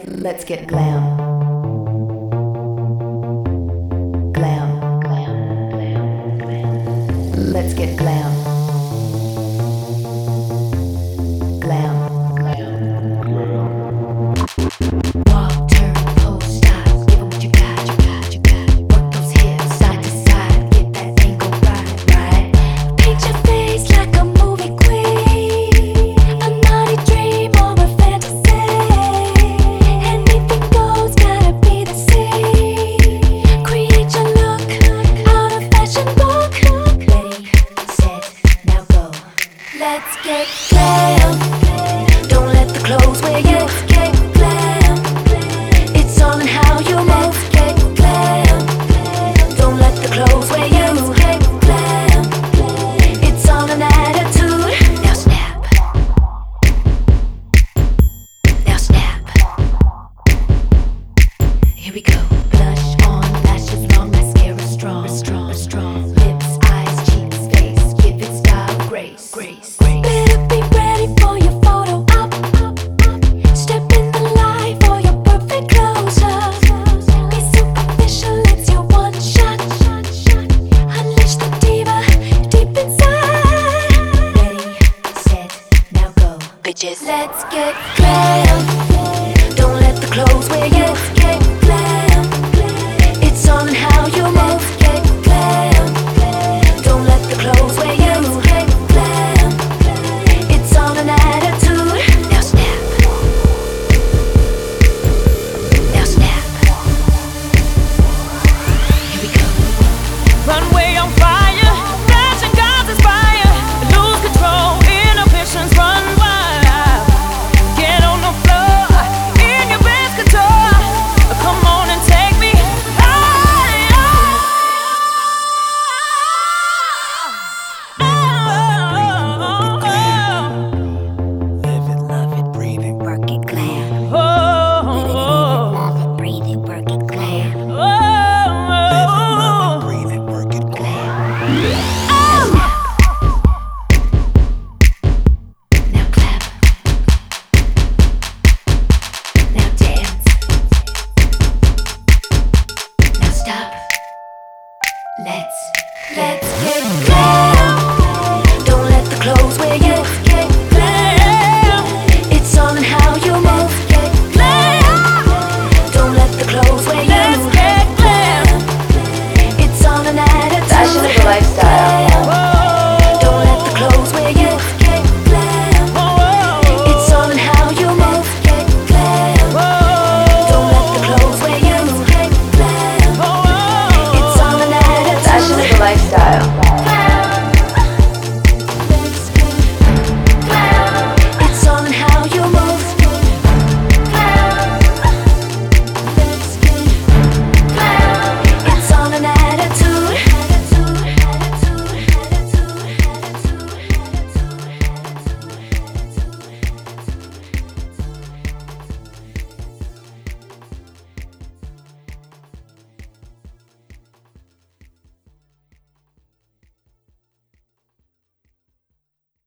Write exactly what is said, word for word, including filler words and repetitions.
Let's get glam. Glam. Glam. Glam. Glam. Let's get glam. Glam. Glam. Glam. Walk, turn, pose, stop. Give 'em what you got, you got, you got. Work those hips side to side. Get that angle right, right. Paint your face like a movie queen. A naughty dream or a fantasy. Anything goes, gotta be the same. Create your look out of fashion book. Ready, set, now go. Let's get glam. Don't let the clothes wear you. Let's get glam. It's all in how you move. Let's get glam. Don't let the clothes wear you. Let's get glam. It's all an attitude. Now snap. Now snap. Here we go. Blush on, lashes long, mascara strong, strong, strong. Lips, eyes, cheeks, face, give it style, grace, grace. Better be ready for your photo op. Step in the light for your perfect close-up. Be superficial, it's your one shot. Unleash the diva deep inside. Ready, set, now go. Bitches, let's get